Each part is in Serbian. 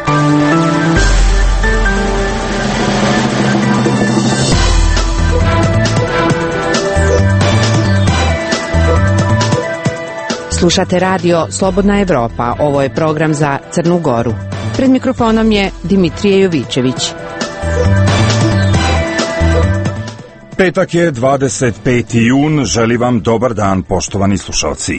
Slušate radio Slobodna Evropa. Ovo je program za Crnu Goru. Pred mikrofonom je Dimitrije Jovićević. Petak je 25. jun. Želim vam dobar dan, poštovani slušalci.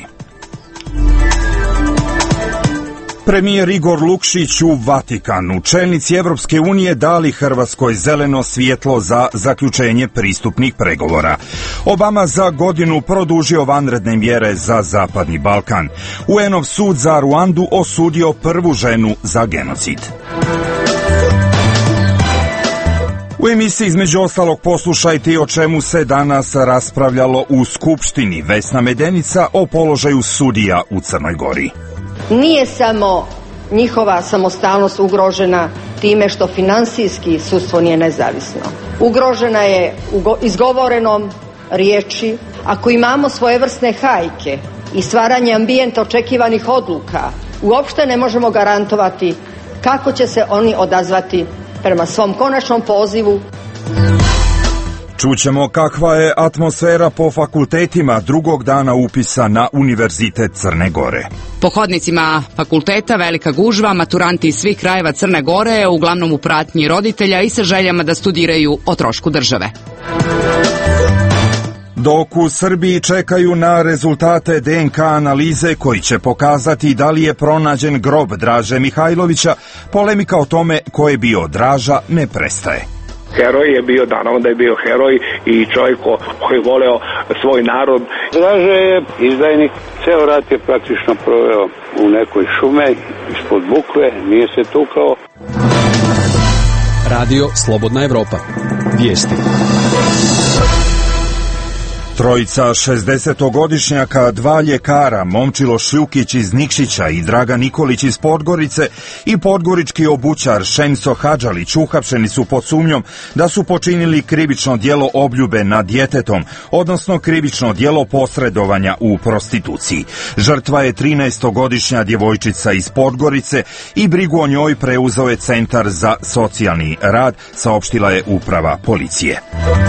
Premijer Igor Lukšić u Vatikanu. Čelnici Evropske unije dali Hrvatskoj zeleno svjetlo za zaključenje pristupnih pregovora. Obama za godinu produžio vanredne mjere za Zapadni Balkan. UN-ov sud za Ruandu osudio prvu ženu za genocid. U emisiji između ostalog poslušajte o čemu se danas raspravljalo u Skupštini. Vesna Medenica o položaju sudija u Crnoj Gori. Nije samo njihova samostalnost ugrožena time što finansijski sudstvo nije nezavisno. Ugrožena je izgovorenom riječi. Ako imamo svojevrsne hajke i stvaranje ambijenta očekivanih odluka, uopšte ne možemo garantovati kako će se oni odazvati prema svom konačnom pozivu. Čućemo kakva je atmosfera po fakultetima drugog dana upisa na Univerzitet Crne Gore. Po hodnicima fakulteta velika gužva, maturanti iz svih krajeva Crne Gore, uglavnom u pratnji roditelja i sa željama da studiraju o trošku države. Dok u Srbiji čekaju na rezultate DNK analize koji će pokazati da li je pronađen grob Draže Mihajlovića, polemika o tome ko je bio Draža ne prestaje. Heroj je bio, naravno da je bio heroj i čovjek koji je voleo svoj narod. Draže je izdajnik, ceo rat je praktično proveo u nekoj šume, ispod bukve, nije se tukao. Radio Slobodna Evropa. Vijesti. Trojica 60-godišnjaka, dva ljekara, Momčilo Šljukić iz Nikšića i Dragan Nikolić iz Podgorice i podgorički obućar Šemso Hadžalić uhapšeni su pod sumnjom da su počinili krivično djelo obljube nad djetetom, odnosno krivično djelo posredovanja u prostituciji. Žrtva je 13-godišnja djevojčica iz Podgorice i brigu o njoj preuzeo je Centar za socijalni rad, saopštila je uprava policije.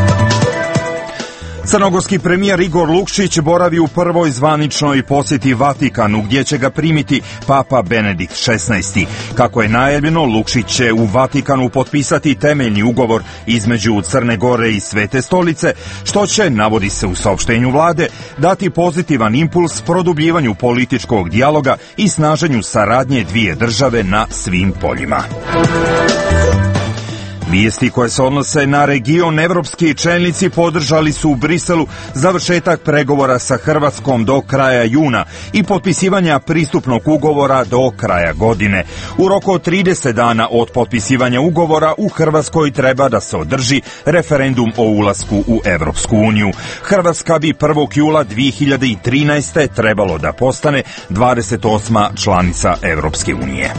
Crnogorski premijer Igor Lukšić boravi u prvoj zvaničnoj posjeti Vatikanu, gdje će ga primiti Papa Benedikt XVI. Kako je najavljeno, Lukšić će u Vatikanu potpisati temeljni ugovor između Crne Gore i Svete Stolice, što će, navodi se u saopštenju vlade, dati pozitivan impuls produbljivanju političkog dijaloga i snaženju saradnje dvije države na svim poljima. Vijesti koje se odnose na region, evropski čelnici podržali su u Briselu završetak pregovora sa Hrvatskom do kraja juna i potpisivanja pristupnog ugovora do kraja godine. U roku od 30 dana od potpisivanja ugovora u Hrvatskoj treba da se održi referendum o ulasku u Evropsku uniju. Hrvatska bi 1. jula 2013. trebalo da postane 28. članica Evropske unije.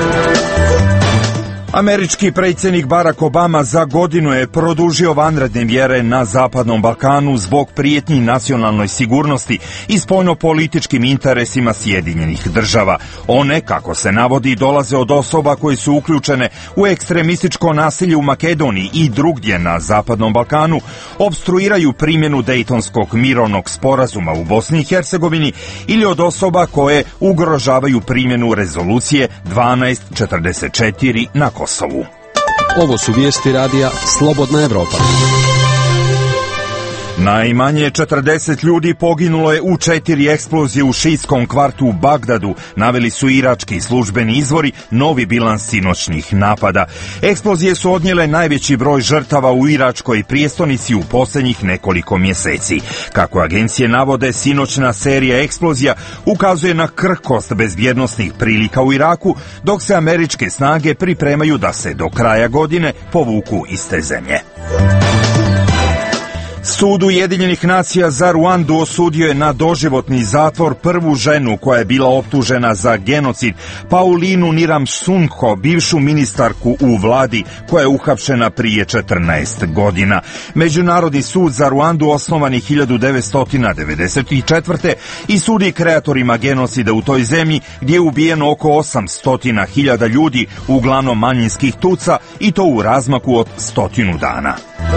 Američki predsjednik Barack Obama za godinu je produžio vanredne mjere na Zapadnom Balkanu zbog prijetnji nacionalnoj sigurnosti i spoljnopolitičkim interesima Sjedinjenih država. One, kako se navodi, dolaze od osoba koje su uključene u ekstremističko nasilje u Makedoniji i drugdje na Zapadnom Balkanu, opstruiraju primjenu Dejtonskog mirovnog sporazuma u Bosni i Hercegovini ili od osoba koje ugrožavaju primjenu rezolucije 1244 na Kosovu. Ovo su vijesti radija Slobodna Evropa. Najmanje 40 ljudi poginulo je u 4 eksplozije u šiitskom kvartu u Bagdadu, naveli su irački službeni izvori, novi bilans sinoćnih napada. Eksplozije su odnijele najveći broj žrtava u iračkoj prijestolnici u posljednjih nekoliko mjeseci. Kako agencije navode, sinoćna serija eksplozija ukazuje na krhkost bezbjednosnih prilika u Iraku, dok se američke snage pripremaju da se do kraja godine povuku iz te zemlje. Sud Ujedinjenih nacija za Ruandu osudio je na doživotni zatvor prvu ženu koja je bila optužena za genocid, Paulinu Niramsunko, bivšu ministarku u vladi koja je uhapšena prije 14 godina. Međunarodni sud za Ruandu osnovan je 1994. i sudi kreatorima genocida u toj zemlji gdje je ubijeno oko 800.000 ljudi, uglavnom manjinskih Tuca, i to u razmaku od 100 dana.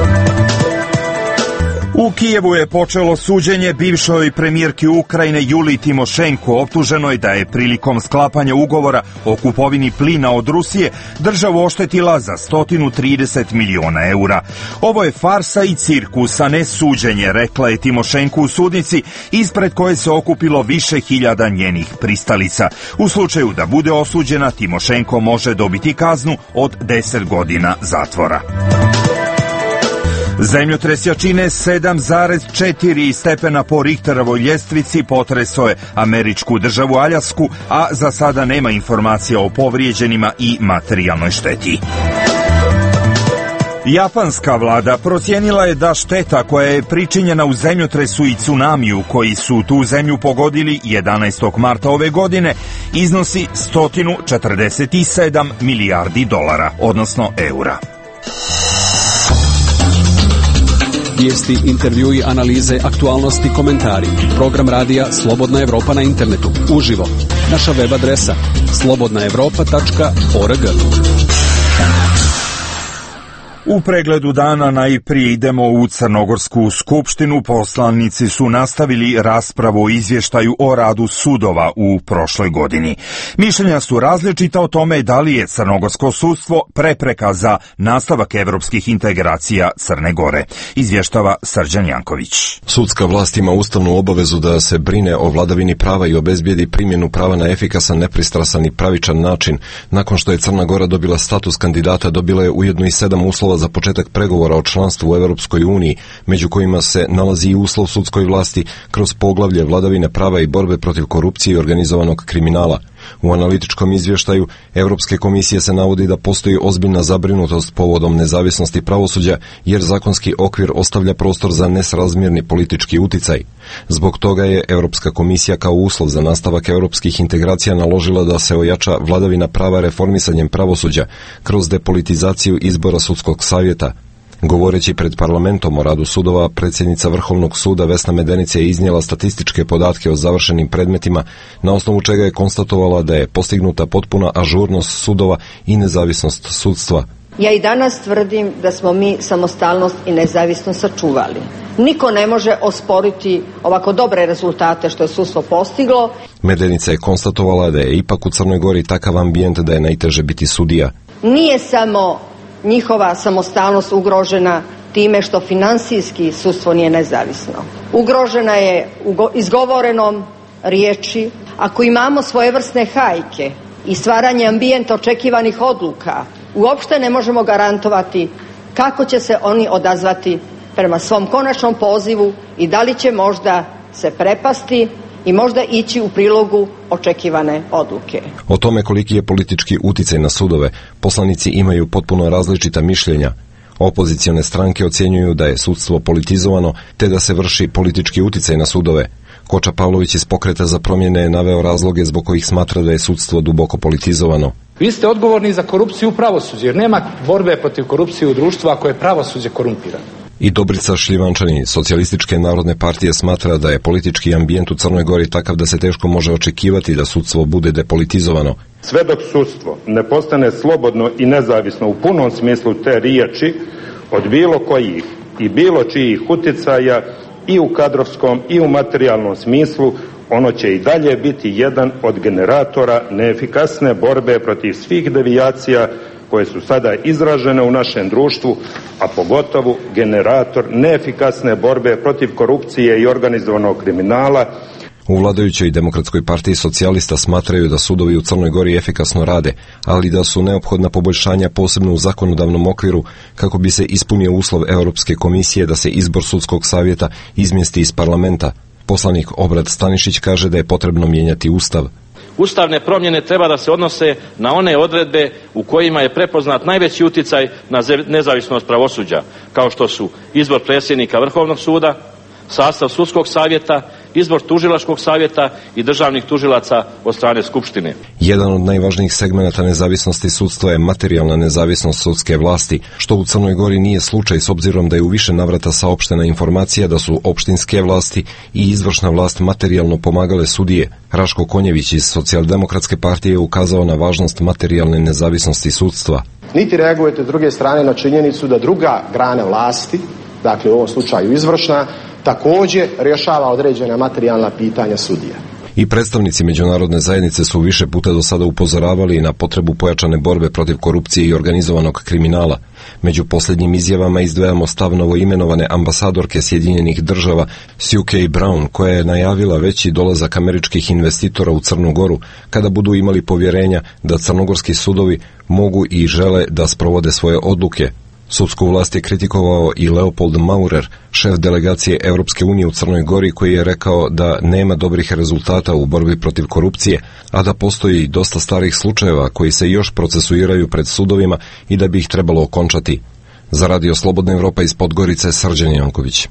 U Kijevu je počelo suđenje bivšoj premijerki Ukrajine Juliji Timošenko. Optuženo je da je prilikom sklapanja ugovora o kupovini plina od Rusije državu oštetila za 130 miliona eura. Ovo je farsa i cirkus, a ne suđenje, rekla je Timošenko u sudnici, ispred koje se okupilo više hiljada njenih pristalica. U slučaju da bude osuđena, Timošenko može dobiti kaznu od 10 godina zatvora. Zemljotres jačine 7,4 stepena po Richterovoj ljestvici potresao je američku državu Aljasku, a za sada nema informacija o povrijeđenima i materijalnoj šteti. Japanska vlada procijenila je da šteta koja je pričinjena u zemljotresu i tsunamiju koji su tu zemlju pogodili 11. marta ove godine iznosi 147 milijardi dolara, odnosno eura. Vijesti, intervjui, analize, aktualnosti, komentari. Program radija Slobodna Evropa na internetu. Uživo. Naša web adresa slobodnaevropa.org. U pregledu dana najprije idemo u Crnogorsku skupštinu. Poslanici su nastavili raspravu o izvještaju o radu sudova u prošloj godini. Mišljenja su različita o tome da li je crnogorsko sudstvo prepreka za nastavak evropskih integracija Crne Gore. Izvještava Srđan Janković. Sudska vlast ima ustavnu obavezu da se brine o vladavini prava i obezbijedi primjenu prava na efikasan, nepristrasan i pravičan način. Nakon što je Crna Gora dobila status kandidata, dobila je ujedno i 7 uslova za početak pregovora o članstvu u Europskoj uniji, među kojima se nalazi i uslov sudskoj vlasti kroz poglavlje vladavine prava i borbe protiv korupcije i organizovanog kriminala. U analitičkom izvještaju Europske komisije se navodi da postoji ozbiljna zabrinutost povodom nezavisnosti pravosuđa, jer zakonski okvir ostavlja prostor za nesrazmjerni politički uticaj. Zbog toga je Europska komisija kao uslov za nastavak europskih integracija naložila da se ojača vladavina prava reformisanjem pravosuđa kroz depolitizaciju izbora sudskog savjeta. Govoreći pred parlamentom o radu sudova, predsjednica Vrhovnog suda Vesna Medenica je iznijela statističke podatke o završenim predmetima, na osnovu čega je konstatovala da je postignuta potpuna ažurnost sudova i nezavisnost sudstva. Ja i danas tvrdim da smo mi samostalnost i nezavisnost sačuvali. Niko ne može osporiti ovako dobre rezultate što je sudstvo postiglo. Medenica je konstatovala da je ipak u Crnoj Gori takav ambijent da je najteže biti sudija. Nije samo njihova samostalnost ugrožena time što finansijski sudstvo nije nezavisno. Ugrožena je izgovorenom riječi. Ako imamo svojevrsne hajke i stvaranje ambijenta očekivanih odluka, uopšte ne možemo garantovati kako će se oni odazvati prema svom konačnom pozivu i da li će možda se prepasti i možda ići u prilogu očekivane odluke. O tome koliki je politički uticaj na sudove, poslanici imaju potpuno različita mišljenja. Opozicione stranke ocjenjuju da je sudstvo politizovano te da se vrši politički uticaj na sudove. Koča Pavlović iz Pokreta za promjene je naveo razloge zbog kojih smatra da je sudstvo duboko politizovano. Vi ste odgovorni za korupciju u pravosuđu, jer nema borbe protiv korupcije u društvu ako je pravosuđe korumpirano. I Dobrica Šljivančanin, Socijalističke narodne partije, smatra da je politički ambijent u Crnoj Gori takav da se teško može očekivati da sudstvo bude depolitizovano. Sve dok sudstvo ne postane slobodno i nezavisno u punom smislu te riječi od bilo kojih i bilo čijih utjecaja i u kadrovskom i u materijalnom smislu, ono će i dalje biti jedan od generatora neefikasne borbe protiv svih devijacija koje su sada izražene u našem društvu, a pogotovo generator neefikasne borbe protiv korupcije i organizovanog kriminala. U vladajućoj Demokratskoj partiji socijalista smatraju da sudovi u Crnoj Gori efikasno rade, ali da su neophodna poboljšanja posebno u zakonodavnom okviru kako bi se ispunio uslov Europske komisije da se izbor sudskog savjeta izmjesti iz parlamenta. Poslanik Obrad Stanišić kaže da je potrebno mijenjati ustav. Ustavne promjene treba da se odnose na one odredbe u kojima je prepoznat najveći utjecaj na nezavisnost pravosuđa, kao što su izbor predsjednika Vrhovnog suda, sastav sudskog savjeta, izbor tužilačkog savjeta i državnih tužilaca od strane Skupštine. Jedan od najvažnijih segmenata nezavisnosti sudstva je materijalna nezavisnost sudske vlasti, što u Crnoj Gori nije slučaj s obzirom da je u više navrata saopštena informacija da su opštinske vlasti i izvršna vlast materijalno pomagale sudije. Raško Konjević iz Socijaldemokratske partije je ukazao na važnost materijalne nezavisnosti sudstva. Niti reagujete s druge strane na činjenicu da druga grana vlasti, dakle u ovom slučaju izvršna, također rješava određena materijalna pitanja sudija. I predstavnici međunarodne zajednice su više puta do sada upozoravali na potrebu pojačane borbe protiv korupcije i organizovanog kriminala. Među posljednjim izjavama izdvajamo stav novoimenovane ambasadorke Sjedinjenih država Sue K. Brown, koja je najavila veći dolazak američkih investitora u Crnu Goru kada budu imali povjerenja da crnogorski sudovi mogu i žele da sprovode svoje odluke. Sudsku vlast je kritikovao i Leopold Maurer, šef delegacije Europske unije u Crnoj Gori, koji je rekao da nema dobrih rezultata u borbi protiv korupcije, a da postoji dosta starih slučajeva koji se još procesuiraju pred sudovima i da bi ih trebalo okončati. Za Radio Slobodna Evropa iz Podgorice, Srđan Janković.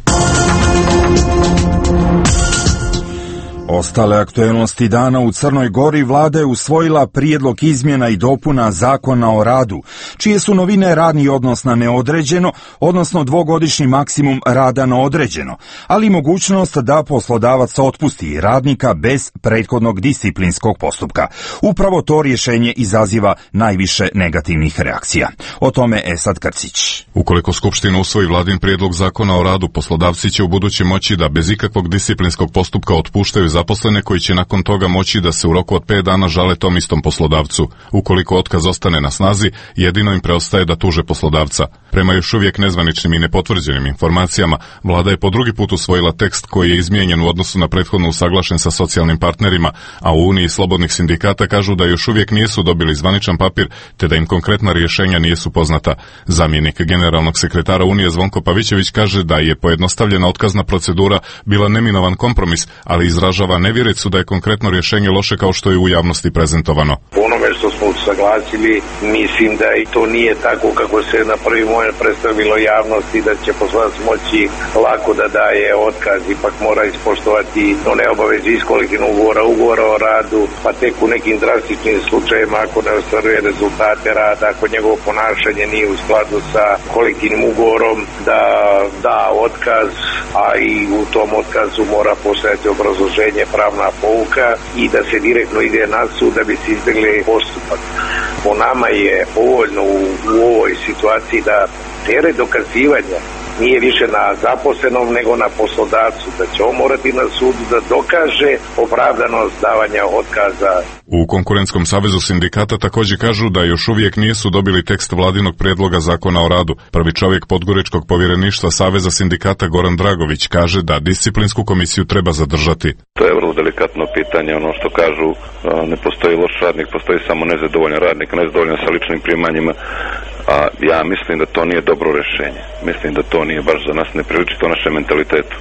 Ostale aktuelnosti dana u Crnoj Gori. Vlada je usvojila prijedlog izmjena i dopuna Zakona o radu, čije su novine radni odnos na neodređeno, odnosno dvogodišnji maksimum rada na određeno, ali i mogućnost da poslodavac otpusti radnika bez prethodnog disciplinskog postupka. Upravo to rješenje izaziva najviše negativnih reakcija. O tome Esad Krcić. Ukoliko Skupština usvoji vladin prijedlog Zakona o radu, poslodavci će ubuduće moći da bez ikakvog disciplinskog postupka otpuštaju zaposlene koji će nakon toga moći da se u roku od 5 dana žale tom istom poslodavcu. Ukoliko otkaz ostane na snazi, jedino im preostaje da tuže poslodavca. Prema još uvijek nezvaničnim i nepotvrđenim informacijama, vlada je po drugi put usvojila tekst koji je izmijenjen u odnosu na prethodno usaglašen sa socijalnim partnerima, a u Uniji slobodnih sindikata kažu da još uvijek nisu dobili zvaničan papir, te da im konkretna rješenja nisu poznata. Zamjenik generalnog sekretara Unije Zvonko Pavićević kaže da je pojednostavljena otkazna procedura bila neminovan kompromis, ali izražava nevjericu da je konkretno rješenje loše kao što je u javnosti prezentovano. Onome što smo usaglasili, mislim da i to nije tako kako se na prvi moment predstavilo javnosti, da će poslodavac moći lako da daje otkaz, ipak mora ispoštovati one obaveze iz kolektivnog ugovora o radu, pa tek u nekim drastičnim slučajevima ako ne ostvaruje rezultate rada, ako njegovo ponašanje nije u skladu sa kolektivnim ugovorom, da da otkaz, a i u tom otkazu mora postojati obrazloženje, pravna pouka i da se direktno ide na sud da bi se izbjegli postupak. Po nama je povoljno u ovoj situaciji da teret dokazivanja nije više na zaposlenom nego na poslodavcu, da će on morati na sudu da dokaže opravdanost davanja otkaza. U Konkurentskom savezu sindikata također kažu da još uvijek nisu dobili tekst vladinog prijedloga Zakona o radu. Prvi čovjek Podgoričkog povjereništva Saveza sindikata Goran Dragović kaže da disciplinsku komisiju treba zadržati. To je vrlo delikatno pitanje, ono što kažu ne postoji loš radnik, postoji samo nezadovoljan radnik, nezadovoljan sa ličnim primanjima. A ja mislim da to nije dobro rješenje. Mislim da to nije baš za nas, ne priliči to našem mentalitetu.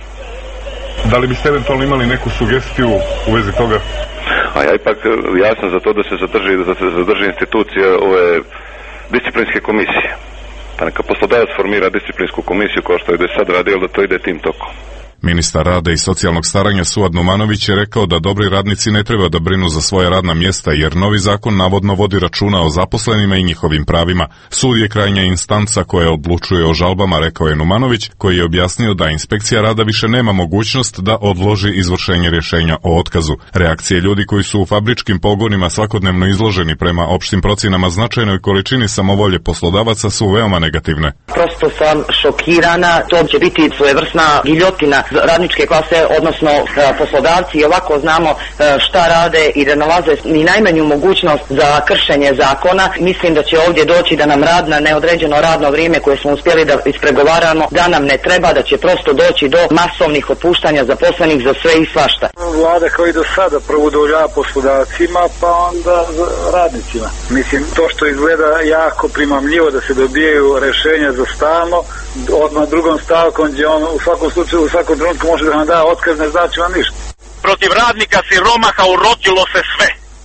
Da li biste eventualno imali neku sugestiju u vezi toga? A ja sam za to da se zadrži institucija ove disciplinske komisije. Pa neka poslodavac formira disciplinsku komisiju kao što je do sad radio, da to ide tim tokom. Ministar rada i socijalnog staranja Suad Numanović je rekao da dobri radnici ne treba da brinu za svoje radna mjesta jer novi zakon navodno vodi računa o zaposlenima i njihovim pravima. Sud je krajnja instanca koja odlučuje o žalbama, rekao je Numanović, koji je objasnio da inspekcija rada više nema mogućnost da odloži izvršenje rješenja o otkazu. Reakcije ljudi koji su u fabričkim pogonima svakodnevno izloženi prema opštim procjenama značajnoj količini samovolje poslodavaca su veoma negativne. Prosto sam šokirana, to će biti svojevrsna giljotina radničke klase, odnosno poslodavci, i ovako znamo šta rade i da nalaze ni najmanju mogućnost za kršenje zakona. Mislim da će ovdje doći da nam rad na neodređeno radno vrijeme koje smo uspjeli da ispregovaramo, da nam ne treba, da će prosto doći do masovnih otpuštanja zaposlenih za sve i svašta. Vlada kao i do sada prvo udovoljava poslodavcima, pa onda radnicima. Mislim, to što izgleda jako primamljivo da se dobijaju rješenja za stalno, odmah drugom stavkom gdje on u svakom slučaju, u svakom trenutku može da vam da otkaz, ne znači vam ništa. Protiv radnika siromaha urotilo se sve.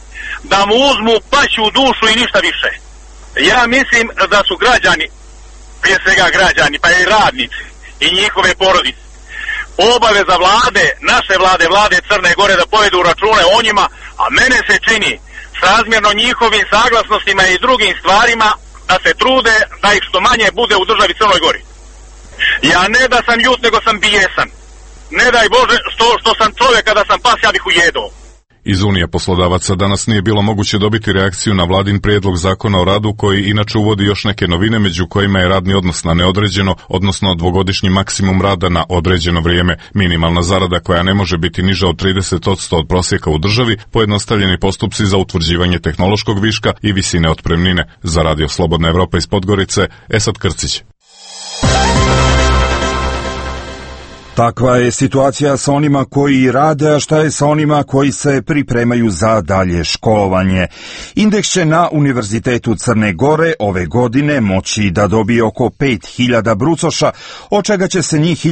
da mu uzmu paću u dušu i ništa više. Ja mislim da su građani, prije svega građani, pa i radnici i njihove porodice, obaveza vlade, naše vlade, vlade Crne Gore da povedu račune o njima, a mene se čini srazmjerno njihovim saglasnostima i drugim stvarima da se trude da ih što manje bude u državi Crnoj Gori. Ja ne da sam ljut, nego sam bijesan. Ne daj Bože što sam čovjek, kada sam pas, ja bih ujedao. Iz Unije poslodavaca danas nije bilo moguće dobiti reakciju na vladin prijedlog zakona o radu koji inače uvodi još neke novine među kojima je radni odnos na neodređeno, odnosno dvogodišnji maksimum rada na određeno vrijeme, minimalna zarada koja ne može biti niža od 30% od prosjeka u državi, pojednostavljeni postupci za utvrđivanje tehnološkog viška i visine otpremnine. Za Radio Slobodna Evropa iz Podgorice, Esad Krcić. Takva je situacija sa onima koji rade, a šta je sa onima koji se pripremaju za dalje školovanje. Indeks će na Univerzitetu Crne Gore ove godine moći da dobije oko 5000 brucoša, od čega će se njih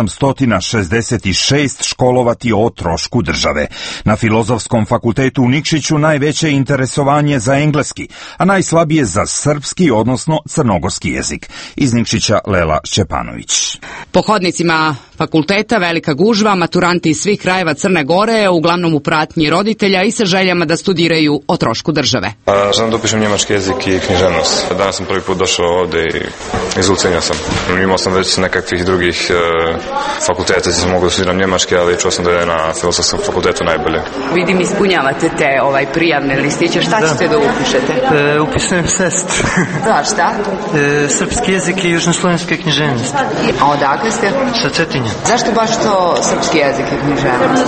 1866 školovati o trošku države. Na Filozofskom fakultetu u Nikšiću najveće interesovanje za engleski, a najslabije za srpski, odnosno crnogorski jezik. Iz Nikšića Lela Šćepanović. Po hodnicima fakulteta velika gužva, maturanti iz svih krajeva Crne Gore, uglavnom u pratnji roditelja i sa željama da studiraju o trošku države. Želim da upišem njemački jezik i književnost. Danas sam prvi put došao ovde i izlucenja sam. Imao sam već nekakvih drugih fakulteta gdje sam mogu da studiram njemački, ali čuo sam da je na Filozofskom fakultetu najbolje. Vidim, ispunjavate te prijavne listiće. Šta ćete da upišete? Upisujem sestru. Da, šta? Srpski jezik i južnoslovenska književnost. A odakle ste? Sa Cetinja. Zašto baš to srpski jezik i književnost?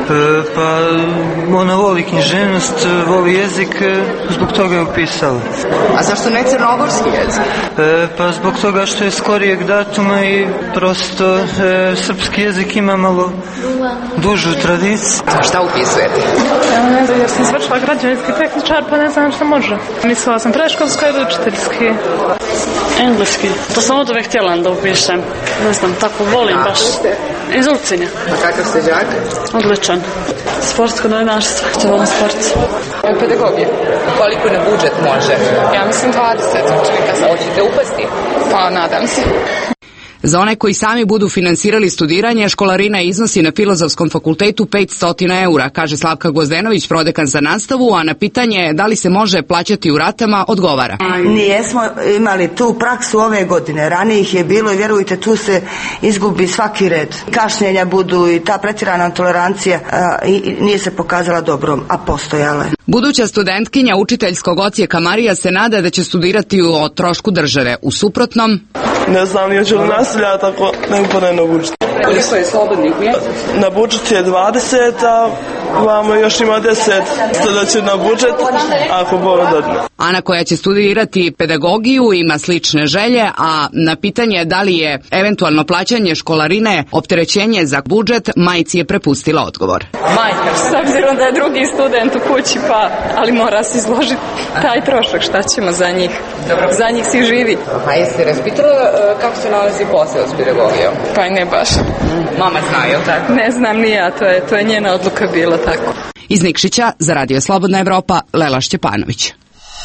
Pa ona voli književnost, voli jezik, zbog toga je upisala. A zašto ne crnogorski jezik? Pa zbog toga što je skorijeg datuma i prosto srpski jezik ima malo dužu tradiciju. A šta upisujete? Ne znam, jer sam završila građevinski tehničar, pa ne znam što može. Mislila sam predškolsko ili učiteljski. Engleski. To sam od uvek htjela da upišem. Ne znam, tako volim baš. Iz Ulcinja. A kakav ste đak? Odličan. Sportsko novinarstvo. To volim sport. Pedagogija. Koliko na budžet može? Ja mislim 20 učenika. Hoćete upasti? Pa, nadam se. Za one koji sami budu finansirali studiranje, školarina iznosi na Filozofskom fakultetu 500 eura, kaže Slavka Gozdenović, prodekan za nastavu, a na pitanje da li se može plaćati u ratama, odgovara. Nijesmo imali tu praksu ove godine, ranije ih je bilo i vjerujte, tu se izgubi svaki red. Kašnjenja budu i ta pretjerana tolerancija nije se pokazala dobrom, a postojala je. Buduća studentkinja učiteljskog odsjeka Marija se nada da će studirati o trošku države. U suprotnom... Ne znam, nije ću nasilja, tako ne upadne na budžet. Koliko je slobodnih mjesta? Na budžet je 20, a vamo još ima 10. Sada će na budžet, ako Bog dadne. Ana, koja će studirati pedagogiju, ima slične želje, a na pitanje da li je eventualno plaćanje školarine opterećenje za budžet, majci je prepustila odgovor. Majka, s obzirom da je drugi student u kući, ali mora se izložiti taj trošak, šta ćemo za njih? Za njih si živi. A jeste raspitala kako se nalazi posao s pedagogijom? Pa i ne baš. Mama zna, je li tako? Ne znam ni ja, to je njena odluka bila tako. Iz Nikšića za Radio Slobodna Evropa, Lela Šćepanović.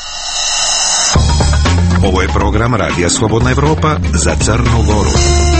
Ovo je program Radija Slobodna Evropa za Crnu Goru.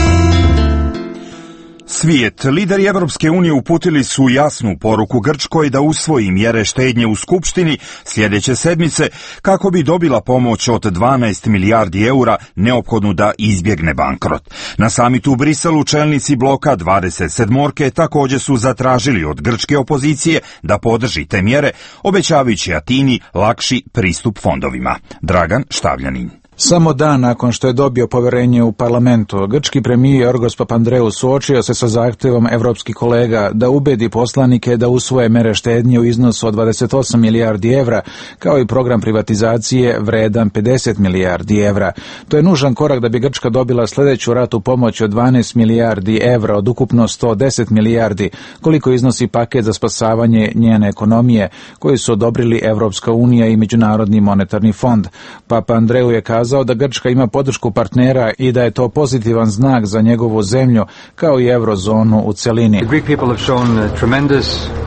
Svijet, lideri Evropske unije uputili su jasnu poruku Grčkoj da usvoji mjere štednje u Skupštini sljedeće sedmice kako bi dobila pomoć od 12 milijardi eura neophodnu da izbjegne bankrot. Na samitu u Briselu čelnici bloka 27 također su zatražili od grčke opozicije da podrži te mjere, obećavajući Atini lakši pristup fondovima. Dragan Štavljanin. Samo dan nakon što je dobio povjerenje u parlamentu, grčki premijer Jorgos Papandreou suočio se sa zahtjevom evropskih kolega da ubedi poslanike da usvoje mere štednje u iznosu od 28 milijardi evra, kao i program privatizacije vredan 50 milijardi evra. To je nužan korak da bi Grčka dobila sljedeću ratu pomoći od 12 milijardi evra od ukupno 110 milijardi, koliko iznosi paket za spasavanje njene ekonomije, koji su odobrili Evropska unija i Međunarodni monetarni fond. Papandreou je kazao da Grčka ima podršku partnera i da je to pozitivan znak za njegovu zemlju kao i eurozonu u celini.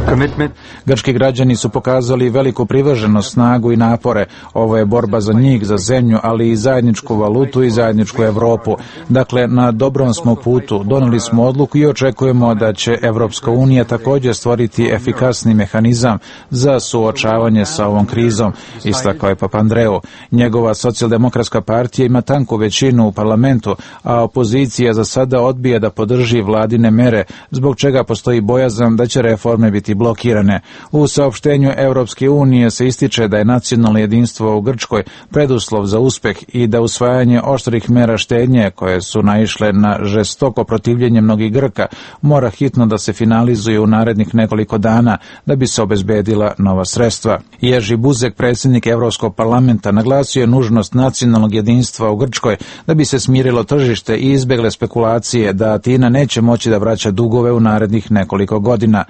Grčki građani su pokazali veliku privrženost, snagu i napore. Ovo je borba za njih, za zemlju, ali i zajedničku valutu i zajedničku Evropu. Dakle, na dobrom smo putu. Doneli smo odluku i očekujemo da će Evropska unija također stvoriti efikasni mehanizam za suočavanje sa ovom krizom, istakao je Papandreou. Njegova socijaldemokratska partija ima tanku većinu u parlamentu, a opozicija za sada odbija da podrži vladine mere, zbog čega postoji bojazan da će reforme biti blokirane. U saopštenju Europske unije se ističe da je nacionalno jedinstvo u Grčkoj preduslov za uspeh i da usvajanje oštrih mera štednje, koje su naišle na žestoko protivljenje mnogih Grka, mora hitno da se finalizuje u narednih nekoliko dana da bi se obezbedila nova sredstva. Jerzy Buzek, predsjednik Europskog parlamenta, naglasio je nužnost nacionalnog jedinstva u Grčkoj da bi se smirilo tržište i izbjegle spekulacije da Atina neće moći da vraća dugove u narednih nekoliko godina.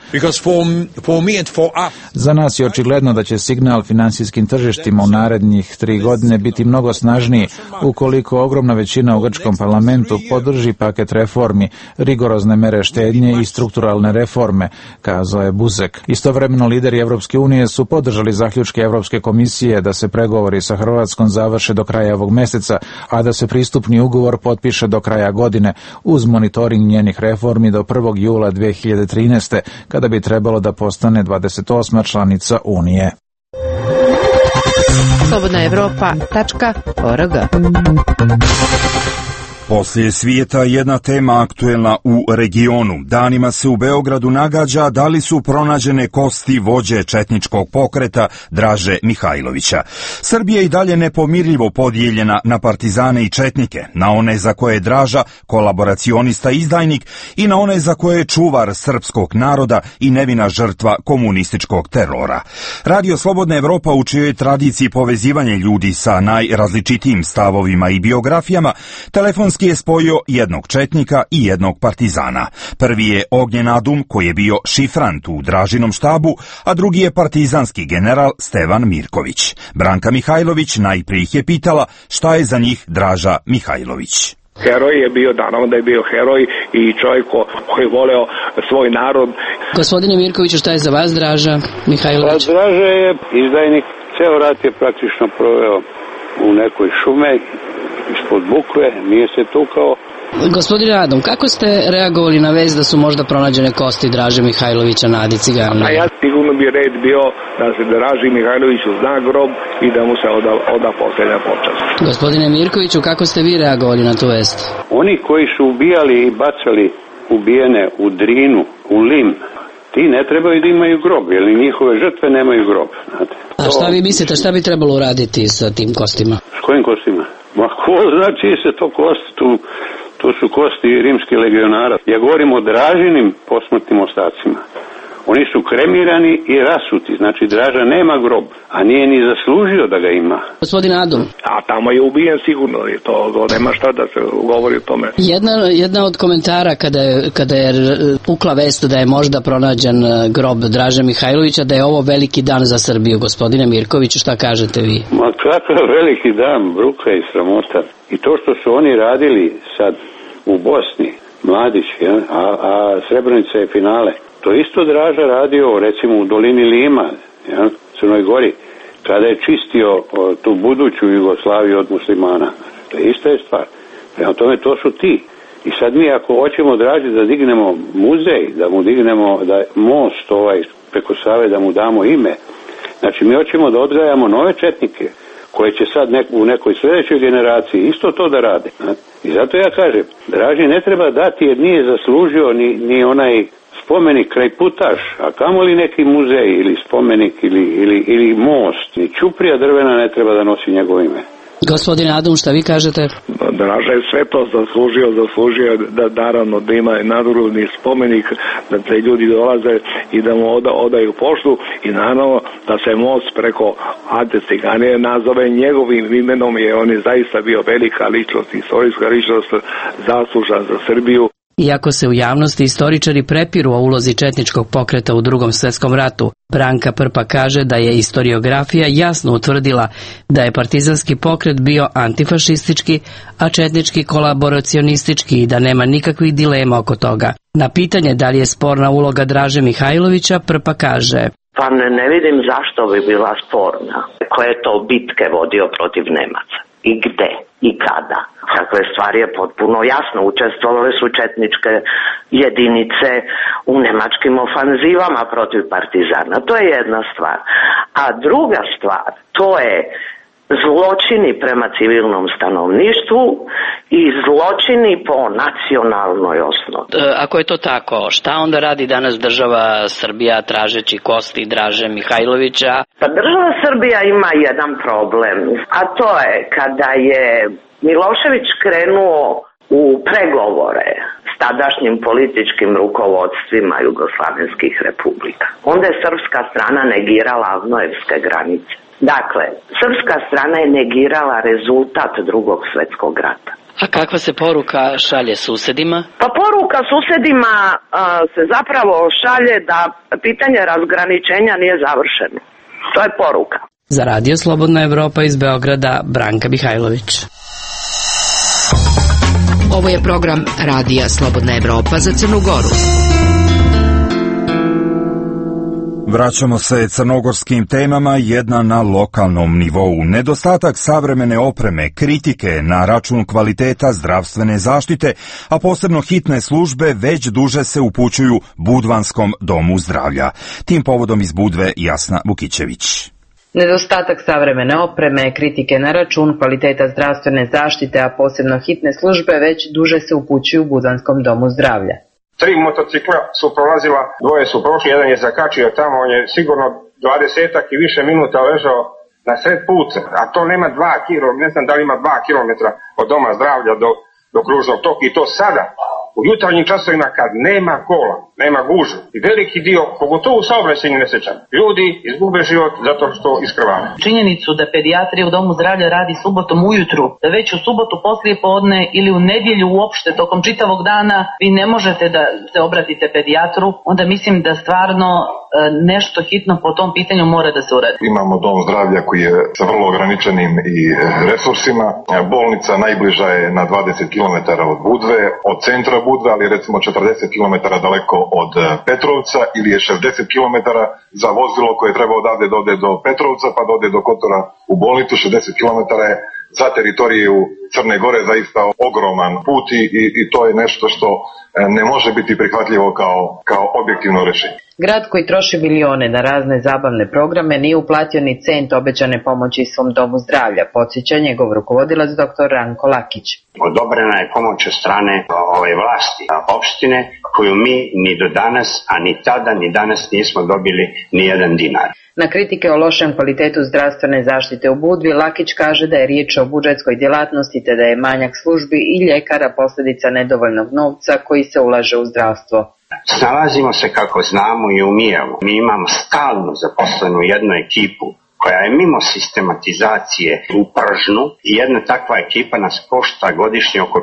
Za nas je očigledno da će signal finansijskim tržištima u narednih 3 godine biti mnogo snažniji ukoliko ogromna većina u grčkom parlamentu podrži paket reformi, rigorozne mere štednje i strukturalne reforme, kazao je Buzek. Istovremeno lideri Evropske unije su podržali zaključke Evropske komisije da se pregovori sa Hrvatskom završe do kraja ovog meseca, a da se pristupni ugovor potpiše do kraja godine uz monitoring njenih reformi do 1. jula 2013. kada bi trebalo da postane 28. članica Unije. slobodnaevropa.org. Poslije svijeta jedna tema aktuelna u regionu. Danima se u Beogradu nagađa da li su pronađene kosti vođe četničkog pokreta Draže Mihajlovića. Srbija je i dalje nepomirljivo podijeljena na partizane i četnike, na one za koje je Draža kolaboracionista izdajnik i na one za koje je čuvar srpskog naroda i nevina žrtva komunističkog terora. Radio Slobodna Evropa u čijoj tradiciji povezivanje ljudi sa najrazličitijim stavovima i biografijama telefonski je spojio jednog četnika i jednog partizana. Prvi je Ognjen Adum, koji je bio šifrant u Dražinom štabu, a drugi je partizanski general Stevan Mirković. Branka Mihajlović najprije ih je pitala šta je za njih Draža Mihajlović. Heroj je bio, naravno da je bio heroj i čovjek koji je voleo svoj narod. Gospodine Mirkoviću, šta je za vas Draža Mihajlović? Pa Draža je izdajnik. Ceo rat je praktično proveo u nekoj šume, ispod bukve, nije se tukao. Gospodine Adom, kako ste reagovali na vest da su možda pronađene kosti Draže Mihajlovića na Adi Ciganlije? A ja sigurno bi red bio da se Draži Mihajloviću zna grob i da mu se oda posljednja počast. Gospodine Mirkoviću, kako ste vi reagovali na tu vest? Oni koji su ubijali i bacali ubijene u Drinu, u Lim, ti ne trebaju da imaju grob, jer njihove žrtve nemaju grob. Znate. A šta vi mislite, šta bi trebalo uraditi sa tim kostima? S kojim kostima? Ma ko znači se to kosti, tu su kosti rimskih legionara. Ja govorim o Dražinim posmrtnim ostacima. Oni su kremirani i rasuti, znači Draža nema grob, a nije ni zaslužio da ga ima. Gospodin Adom. A tamo je ubijen sigurno, i to nema šta da se govori o tome. Jedna od komentara kada je pukla vest da je možda pronađen grob Draže Mihajlovića, da je ovo veliki dan za Srbiju. Gospodine Mirkoviću, šta kažete vi? Ma kakav veliki dan, bruka i sramota. I to što su oni radili sad u Bosni, Mladić, a Srebrenica je finale. To isto Draža radio recimo u dolini Lima, Crnoj Gori, kada je čistio tu buduću Jugoslaviju od muslimana. To je ista je stvar. Prema tome to su ti. I sad mi ako hoćemo Draži da dignemo muzej, da mu dignemo da most preko Save, da mu damo ime, znači mi hoćemo da odgajamo nove četnike koje će sad u nekoj sljedećoj generaciji isto to da rade. I zato ja kažem, Draži ne treba dati jer nije zaslužio ni onaj spomenik kraj Putaš, a kamoli neki muzej ili spomenik ili most, ni čuprija drvena ne treba da nosi njegovo ime. Gospodine Adum, šta vi kažete? Draža je sve to zaslužio da naravno da ima nadgrobni spomenik, da te ljudi dolaze i da mu odaju poštu i naravno da se most preko Ade Ciganlije nazove njegovim imenom, jer on je zaista bio velika ličnost, istorijska ličnost, zaslužan za Srbiju. Iako se u javnosti istoričari prepiru o ulozi četničkog pokreta u Drugom svetskom ratu, Branka Prpa kaže da je istoriografija jasno utvrdila da je partizanski pokret bio antifašistički, a četnički kolaboracionistički i da nema nikakvih dilema oko toga. Na pitanje da li je sporna uloga Draže Mihajlovića, Prpa kaže: Pa ne vidim zašto bi bila sporna. Koje to bitke vodio protiv Nemaca? I gde? I kada? Takve stvari je potpuno jasno. Učestvovale su četničke jedinice u nemačkim ofanzivama protiv partizana. To je jedna stvar. A druga stvar, to je zločini prema civilnom stanovništvu i zločini po nacionalnoj osnovi. Ako je to tako, šta onda radi danas država Srbija tražeći kosti Draže Mihajlovića? Pa država Srbija ima jedan problem, a to je kada je Milošević krenuo u pregovore s tadašnjim političkim rukovodstvima jugoslavenskih republika. Onda je srpska strana negirala Avnojevske granice. Dakle, srpska strana je negirala rezultat Drugog svjetskog rata. A kakva se poruka šalje susedima? Pa poruka susedima se zapravo šalje da pitanje razgraničenja nije završeno. To je poruka. Za Radio Slobodna Evropa iz Beograda, Branka Mihajlović. Ovo je program Radija Slobodna Evropa za Crnu Goru. Vraćamo se crnogorskim temama, jedna na lokalnom nivou. Nedostatak savremene opreme, kritike na račun kvaliteta zdravstvene zaštite, a posebno hitne službe već duže se upućuju Budvanskom domu zdravlja. Tim povodom iz Budve Jasna Vukićević. Nedostatak savremene opreme, kritike na račun kvaliteta zdravstvene zaštite, a posebno hitne službe već duže se upućuju Budvanskom domu zdravlja. 3 motocikla su prolazila, 2 su prošli, jedan je zakačio tamo, on je sigurno 20 i više minuta ležao na sred puta, a to nema 2 km, ne znam da li ima 2 km od doma zdravlja do kružnog toka i to sada. U jutarnjim časovima kad nema kola, nema gužve i veliki dio, pogotovo u saobraćajnim nesrećama, ljudi izgube život zato što iskrvare. Činjenicu da pedijatrija u domu zdravlja radi subotom ujutru, da već u subotu poslije podne ili u nedjelju uopšte tokom čitavog dana vi ne možete da se obratite pedijatru, onda mislim da stvarno nešto hitno po tom pitanju mora da se uradi. Imamo dom zdravlja koji je sa vrlo ograničenim i resursima. Bolnica najbliža je na 20 km od Budve, od centra Budve, ali recimo 40 km daleko od Petrovca ili je 60 km za vozilo koje treba odavde dode do Petrovca pa dode do Kotora u bolnicu. 60 km je za teritoriju Crne Gore zaista ogroman put i to je nešto što ne može biti prihvatljivo kao objektivno rješenje. Grad koji troši milione na razne zabavne programe nije uplatio ni cent obećane pomoći svom domu zdravlja, podsjeća njegov rukovodilac dr. Ranko Lakić. Odobrena je pomoć od strane ove vlasti opštine koju mi ni do danas, a ni tada ni danas nismo dobili ni jedan dinar. Na kritike o lošem kvalitetu zdravstvene zaštite u Budvi, Lakić kaže da je riječ o budžetskoj djelatnosti te da je manjak službi i ljekara posljedica nedovoljnog novca koji se ulaže u zdravstvo. Snalazimo se kako znamo i umijemo. Mi imamo stalno zaposlenu jednu ekipu koja je mimo sistematizacije u pržnu i jedna takva ekipa nas košta godišnje oko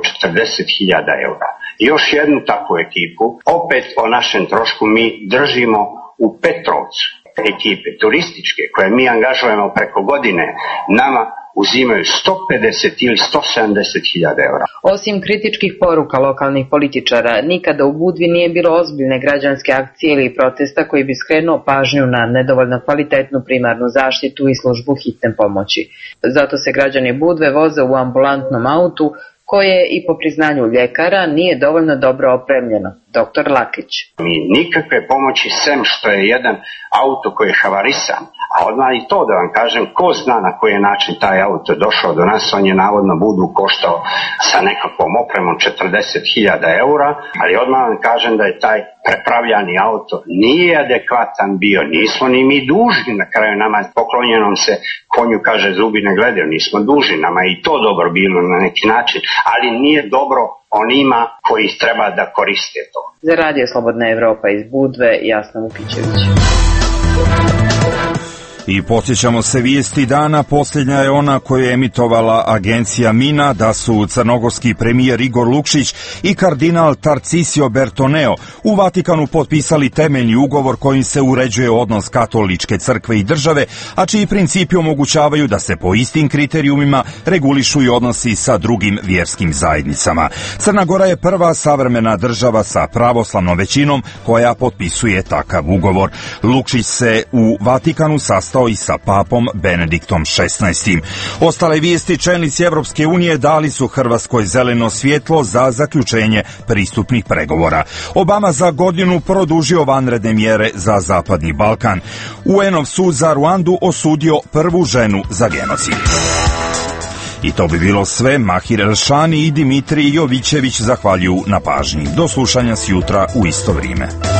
40.000 eura. I još jednu takvu ekipu, opet o našem trošku, mi držimo u Petrovcu. Ekipe turističke koje mi angažujemo preko godine nama uzimaju 150 ili 170.000 eura. Osim kritičkih poruka lokalnih političara, nikada u Budvi nije bilo ozbiljne građanske akcije ili protesta koji bi skrenuo pažnju na nedovoljno kvalitetnu primarnu zaštitu i službu hitne pomoći. Zato se građani Budve voze u ambulantnom autu koje i po priznanju ljekara nije dovoljno dobro opremljeno. Dr. Lakić. Mi nikakve pomoći sem što je jedan auto koji je havarisan, a odmah i to da vam kažem, ko zna na koji način taj auto došao do nas, on je navodno Budvu koštao sa nekakvom opremom 40.000 eura, ali odmah vam kažem da je taj prepravljani auto nije adekvatan bio, nismo ni mi dužni, na kraju nama poklonjenom se konju kaže zubi ne gledaju, nismo dužni, nama je i to dobro bilo na neki način, ali nije dobro onima koji treba da koriste to. Za Radio Slobodna Evropa iz Budve, Jasna Vukićević. I podsjećamo se vijesti dana, posljednja je ona koju je emitovala agencija Mina, da su crnogorski premijer Igor Lukšić i kardinal Tarcisio Bertoneo u Vatikanu potpisali temeljni ugovor kojim se uređuje odnos katoličke crkve i države, a čiji principi omogućavaju da se po istim kriterijumima regulišu i odnosi sa drugim vjerskim zajednicama. Crna Gora je prva savremena država sa pravoslavnom većinom koja potpisuje takav ugovor. Lukšić se u Vatikanu sastao i sa papom Benediktom XVI. Ostale vijesti, čelnici Evropske unije dali su Hrvatskoj zeleno svjetlo za zaključenje pristupnih pregovora. Obama za godinu produžio vanredne mjere za Zapadni Balkan. UN-ov sud za Ruandu osudio prvu ženu za genocid. I to bi bilo sve. Mahir Elšani i Dimitrij Jovićević zahvaljuju na pažnji. Do slušanja sjutra u isto vrijeme.